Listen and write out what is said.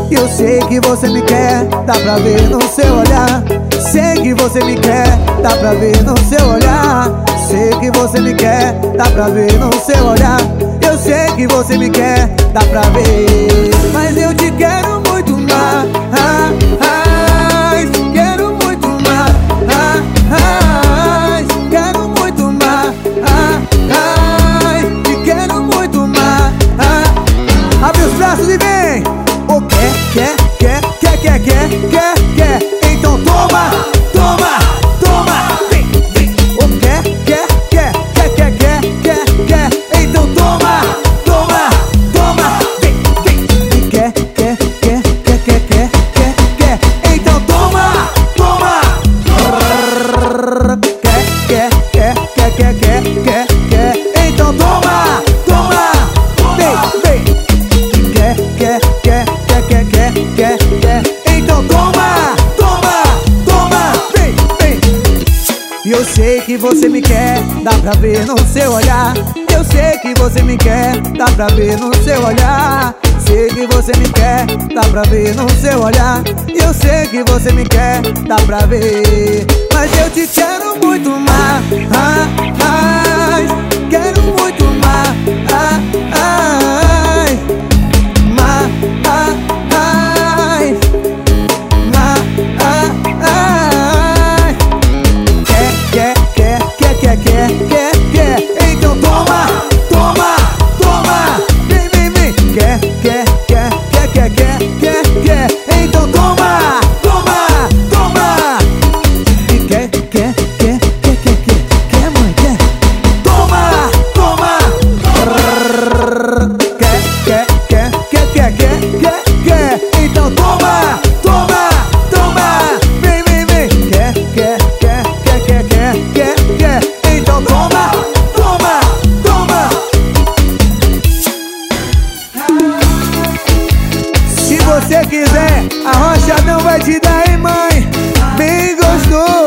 Eu sei que você me quer, dá pra ver no seu olhar. Sei que você me quer, dá pra ver no seu olhar. Sei que você me quer, dá pra ver no seu olhar. Eu sei que você me quer, dá pra ver. Mas eu te quero muito mais, quero muito mais, quero muito mais, te quero muito mais. Abre os braços e vem. Oh, quer. Então toma, vem. Oh, quer. Então toma, vem. E quer. Então toma. Quer. Então toma, vem. Quer. Então toma, vem. E eu sei que você me quer, dá pra ver no seu olhar. Eu sei que você me quer, dá pra ver no seu olhar. Sei que você me quer, dá pra ver no seu olhar. Eu sei que você me quer, dá pra ver. Mas eu te quero muito mais, quero muito mais, quer. Então toma, vem. Quer. Então toma. E quer, mãe, quer. Toma. Quer. Então toma. Vem. Quer. Então toma. Se você quiser, a Rocha não vai te dar, hein, mãe? Bem gostoso.